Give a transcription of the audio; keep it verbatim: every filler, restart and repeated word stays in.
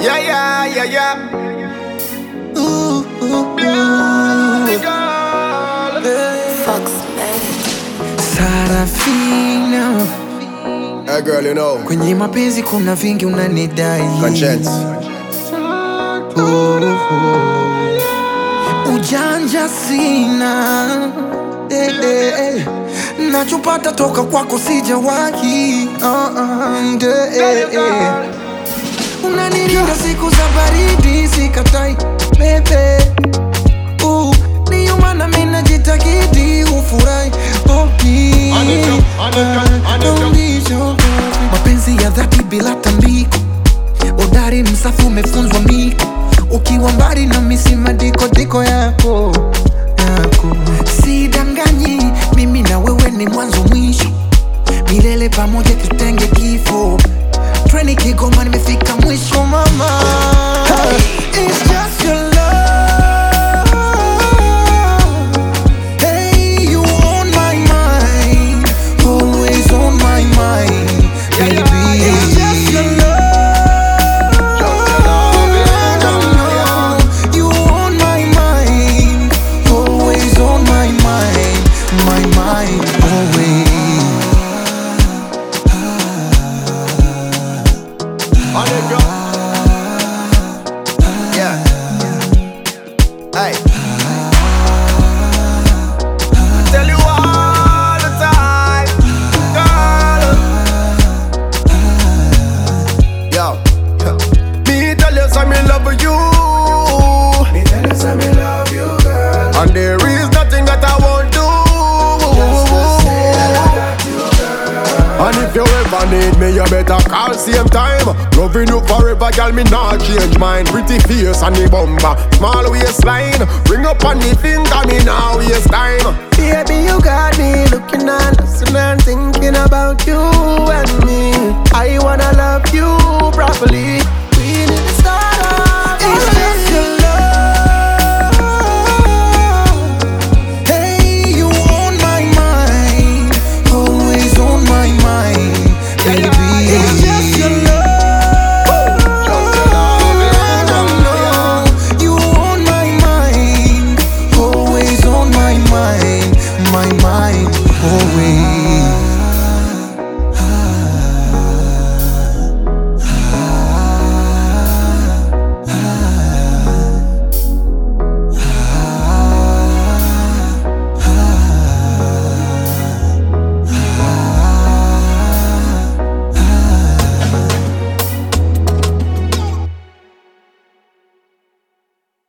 Yeah, yeah, yeah, yeah. Ooh, ooh, Baby ooh. girl. Fox man. Sarafina, Hey girl, you know, kwenye mapenzi kuna vingi unanidai. conscience. Oh, oh. Ujanja sina, eh, eh, eh. Nachopata toka kwako sijawahi. uh, uh, eh, eh, eh. Unanilinda siku za baridi sikatai, bebe. Uh, ndiyo maana mimi najitakidi ufurahi. Okay. Mapenzi ya dhati bila tambiko, udari msafu umefunzwa miko. Ukiwa mbali na misima diko diko yako yako. Sidanganyi, mimi na wewe ni mwanzo mwisho, milele pamoja tutenge kifo. Treni Kigoma nimefika mwisho mama. Hey, it's just your love. Hey, you on my mind, always on my mind, baby. It's just your love. You on my mind, always on my mind, my mind, always. On it, girl. Yeah. Hey. Tell you all the time, girl. Yo. Me tell you some me love you. Me tell you some me love you, girl. And there is nothing that I won't do. Just say I love you, girl. And if you ever need me, you better call same time. Loving you forever, girl, me not change mine. Pretty face and the bumper, small waistline. Bring up on the finger, me now waste time. Baby, you got me looking and listening and thinking about you and me. I wanna love you properly.